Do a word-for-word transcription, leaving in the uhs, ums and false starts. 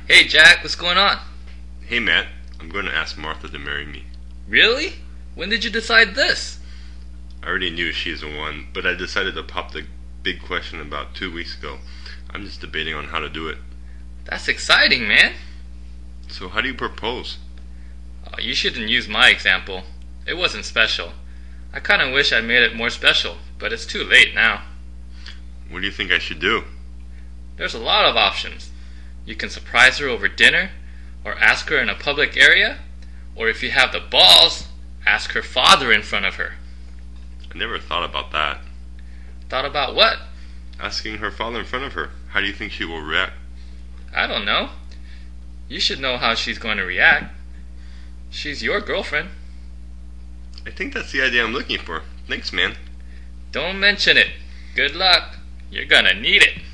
Hey Jack, what's going on? Hey Matt, I'm going to ask Martha to marry me. Really? When did you decide this? I already knew she's the one, but I decided to pop the big question about two weeks ago. I'm just debating on how to do it. That's exciting, man. So how do you propose? Oh, you shouldn't use my example. It wasn't special. I kinda wish I made it more special, but it's too late now. What do you think I should do? There's a lot of options. You can surprise her over dinner, or ask her in a public area, or if you have the balls, ask her father in front of her. I never thought about that. Thought about what? Asking her father in front of her. How do you think she will react? I don't know. You should know how she's going to react. She's your girlfriend. I think that's the idea I'm looking for. Thanks, man. Don't mention it. Good luck. You're gonna need it.